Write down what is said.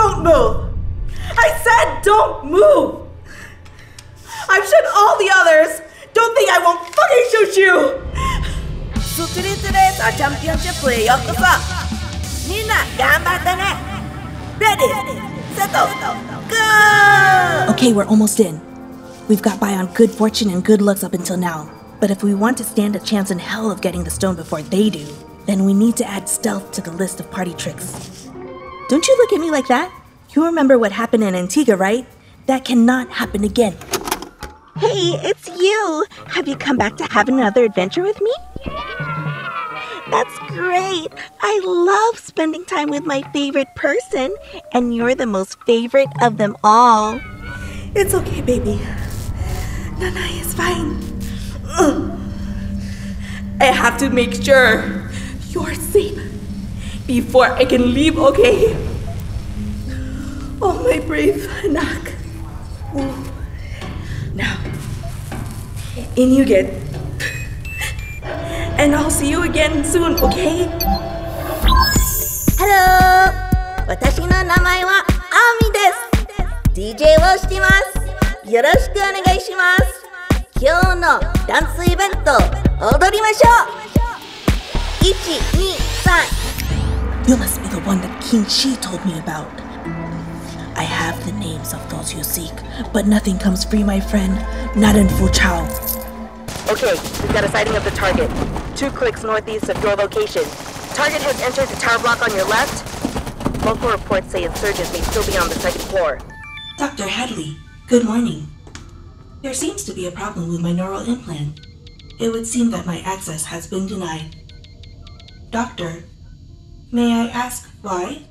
Don't move! I said don't move! I've shot all the others! Don't think I won't fucking shoot you! ストリートレーサーチャンピオンシップへようこそ。みんな頑張ってね。Ready, set, go! Okay, we're almost in. We've got by on good fortune and good looks up until now. But if we want to stand a chance in hell of getting the stone before they do, then we need to add stealth to the list of party tricks. Don't you look at me like that? You remember what happened in Antigua, right? That cannot happen again. Hey, it's you! Have you come back to have another adventure with me? That's great! I love spending time with my favorite person, and you're the most favorite of them all. It's okay, baby. Nanai is fine. I have to make sure you're safe before I can leave, okay? Oh, my brave anak. Now, in you get. And I'll see you again soon, okay? Hello! 私の名前はアミです。DJ をしてます。よろしくお願いします。今日のダンスイベント踊りましょう。1、2、3。 You must be the one that King Shi told me about. I have the names of those you seek, but nothing comes free, my friend. Not in Fuchao. Okay, we've got a sighting of the target. 2 clicks northeast of your location. Target has entered the tower block on your left. Local reports say insurgents may still be on the 2nd floor. Dr. Hadley, good morning. There seems to be a problem with my neural implant. It would seem that my access has been denied. Doctor, may I ask why?